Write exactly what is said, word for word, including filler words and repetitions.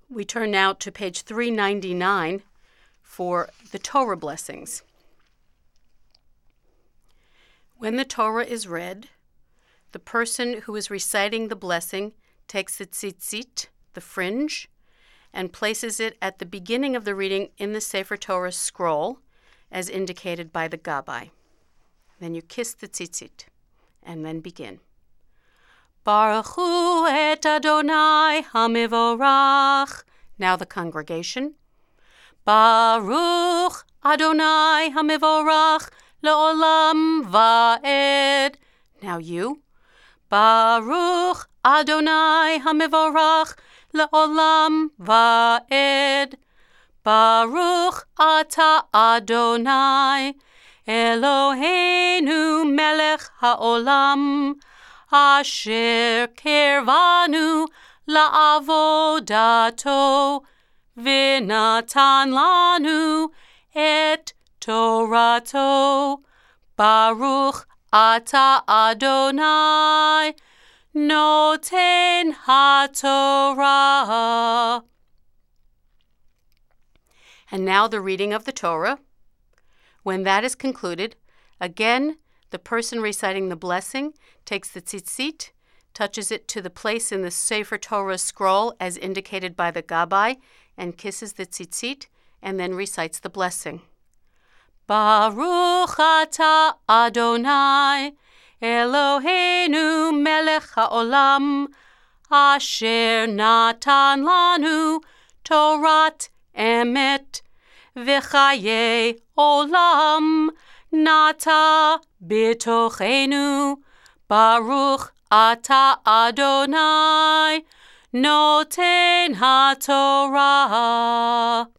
We turn now to page three ninety-nine for the Torah blessings. When the Torah is read, the person who is reciting the blessing takes the tzitzit, the fringe, and places it at the beginning of the reading in the Sefer Torah scroll, as indicated by the gabbai. Then you kiss the tzitzit, and then begin. Baruch hu et Adonai hamivorach. Now the congregation. Baruch Adonai hamivorach leolam va'ed. Now you. Baruch Adonai hamivorach leolam va'ed. Baruch ata Adonai Eloheinu melech haolam asher kirvanu la'avodato v'natan lanu et torato. Baruch ata Adonai noten haTorah. And now the reading of the Torah. When that is concluded, again, the person reciting the blessing takes the tzitzit, touches it to the place in the Sefer Torah scroll as indicated by the gabbai, and kisses the tzitzit, and then recites the blessing. Baruch ata Adonai Eloheinu melech haolam asher natan lanu Torat emet v'chaye olam nata bitochenu. Baruch ata Adonai noten haTorah.